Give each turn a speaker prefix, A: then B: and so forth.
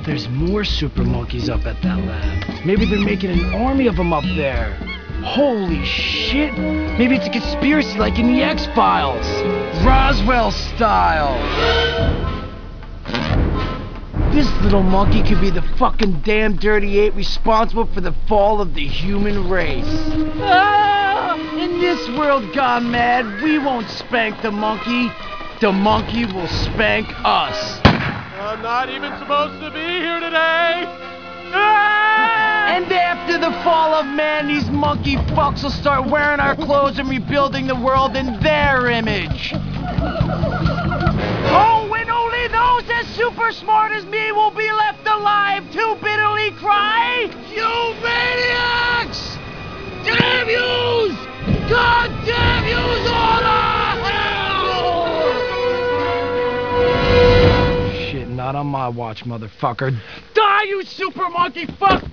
A: There's more super monkeys up at that lab. Maybe they're making an army of them up there. Holy shit! Maybe it's a conspiracy like in the X-Files. Roswell style. This little monkey could be the fucking damn dirty ape responsible for the fall of the human race. Ah! In this world gone mad, we won't spank the monkey. The monkey will spank us.
B: I'm not even supposed to be here today! Ah!
A: And after the fall of man, these monkey fucks will start wearing our clothes and rebuilding the world in their image. Oh, and only those as super smart as me will be left alive to bitterly cry, "You maniacs! Damn yous! God damn yous all to hell!" Shit, not on my watch, motherfucker. Die, you super monkey fuck!